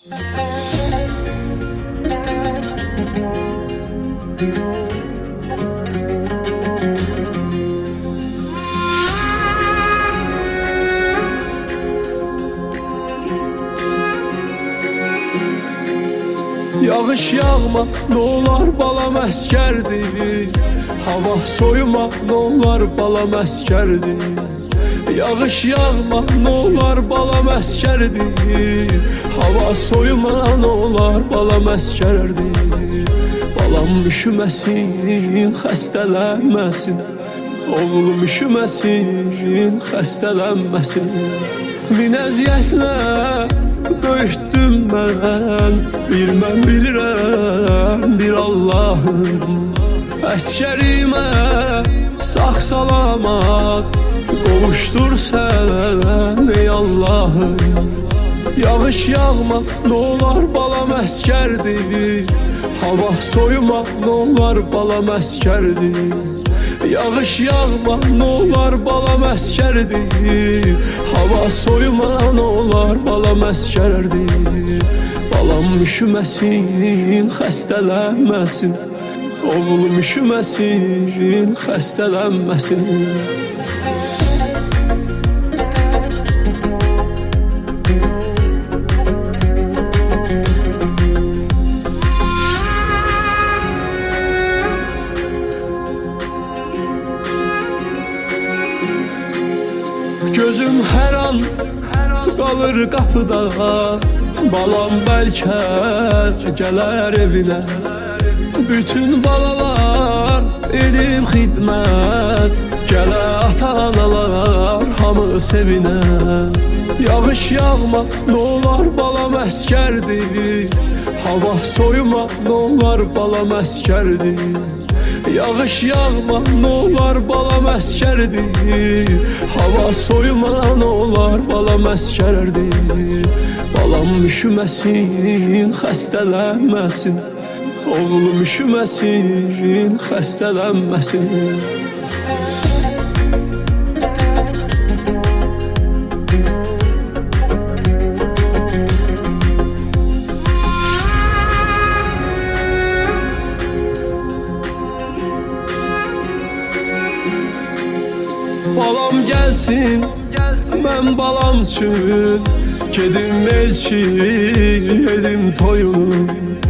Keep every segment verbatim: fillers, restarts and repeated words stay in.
Yağış yağma, ne olar balam əskerdir. Hava soyuma, ne olar balam əskerdir. Yağış yağma, ne olar balam əskerdir. Hava soyuma, ne olar balam əskerdir. Balam üşüməsin, xəstələnməsin. Oğlum üşüməsin, xəstələnməsin. Min əziyyətlə böyütdüm mən, bir mən bilirəm, bir Allahım. Əskərimə sağ salamat qovuşdur sən, ey Allahım. Yağış yağma, ne olar balam əskərdir. Hava soyuma, ne olar balam əskərdir. Yağış yağma, ne olar balam əskərdir. Hava soyuma, ne olar balam əskərdir. Balam üşüməsin, xəstələnməsin. Oğlum üşüməsin, xəstələnməsin. Gözüm hər an qalır qapıda, balam bəlkə gələr evinə. Bütün balalar edib xidmət, gələ ata-analar hamı sevinə. Yağış yağma, ne olar balam əskərdir. Hava soyuma, ne olar balam əskərdir. Yağış yağma, ne olar balam əskərdir. Hava soyuma, ne olar balam əskərdir. Balam üşüməsin, xəstələnməsin. Oğlum üşüməsin, xəstələnməsin. Balam gəlsin, mən balam üçün gedim elçi, edim toyunu.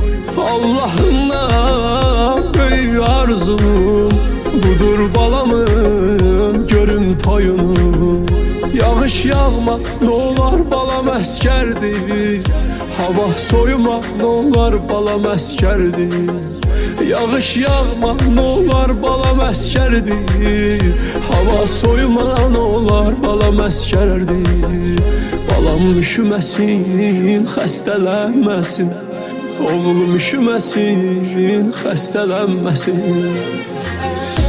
Allah'ından böyük arzum budur balamın, görüm toyunu. Yağış yağma, ne olar balam əskərdir. Hava soyuma, ne olar balam əskərdir. Yağış yağma, ne olar balam əskərdir. Hava soyuma, ne olar balam əskərdir. Balam üşüməsin, xəstələnməsin. Oğlum üşüməsin, xəstələnməsin.